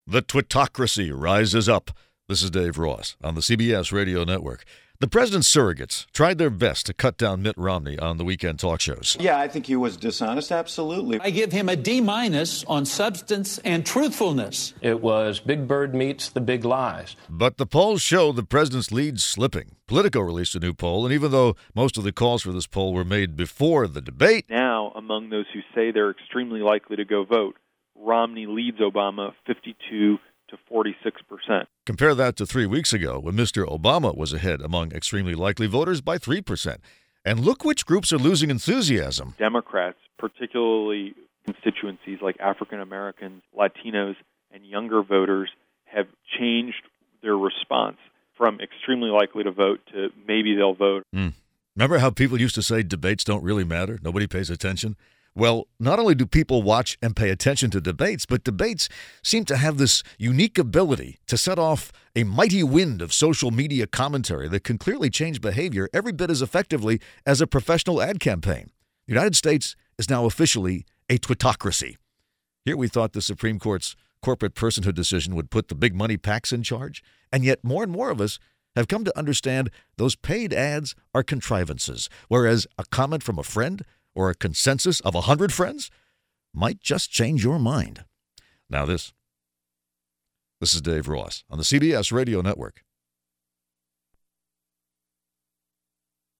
The twitocracy rises up. This is Dave Ross on the CBS Radio Network. The president's surrogates tried their best to cut down Mitt Romney on the weekend talk shows. Yeah, I think he was dishonest, absolutely. I give him a D- on substance and truthfulness. It was Big Bird meets the big lies. But the polls show the president's lead slipping. Politico released a new poll, and even though most of the calls for this poll were made before the debate, now, among those who say they're extremely likely to go vote, Romney leads Obama 52 to 46%. Compare that to 3 weeks ago when Mr. Obama was ahead among extremely likely voters by 3%. And look which groups are losing enthusiasm. Democrats, particularly constituencies like African Americans, Latinos, and younger voters, have changed their response from extremely likely to vote to maybe they'll vote. Remember how people used to say debates don't really matter? Nobody pays attention? Well, not only do people watch and pay attention to debates, but debates seem to have this unique ability to set off a mighty wind of social media commentary that can clearly change behavior every bit as effectively as a professional ad campaign. The United States is now officially a twitocracy. Here we thought the Supreme Court's corporate personhood decision would put the big money PACs in charge, and yet more and more of us have come to understand those paid ads are contrivances, whereas a comment from a friend or a consensus of 100 friends might just change your mind. Now this is Dave Ross on the CBS Radio Network.